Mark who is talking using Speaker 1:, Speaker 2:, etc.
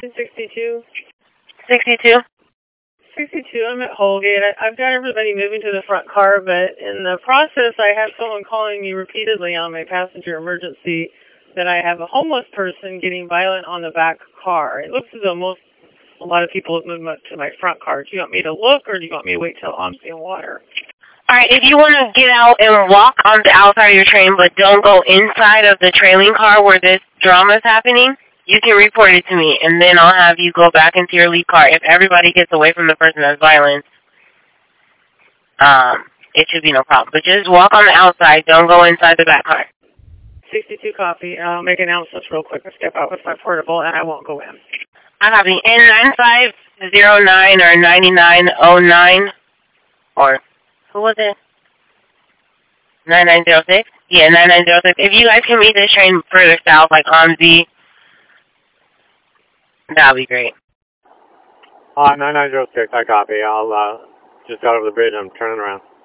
Speaker 1: 62.
Speaker 2: 62?
Speaker 1: 62, I'm at Holgate. I've got everybody moving to the front car, but in the process, I have someone calling me repeatedly on my passenger emergency that I have a homeless person getting violent on the back car. It looks as though a lot of people have moved up to my front car. Do you want me to look, or do you want me to wait till I'm in water?
Speaker 2: All right, if you want to get out and walk on the outside of your train, but don't go inside of the trailing car where this drama is happening, you can report it to me, and then I'll have you go back into your lead car. If everybody gets away from the person that's violent, it should be no problem. But just walk on the outside. Don't go inside the back car.
Speaker 1: 62 copy. I'll make announcements real quick. I'll step out with my portable, and I won't go in.
Speaker 2: I copy. N9509 or 9909, or who was it? 9906? Yeah, 9906. If you guys can meet this train further south, like on Z, that would be great.
Speaker 3: 9906, I copy. I'll just got over the bridge. I'm turning around.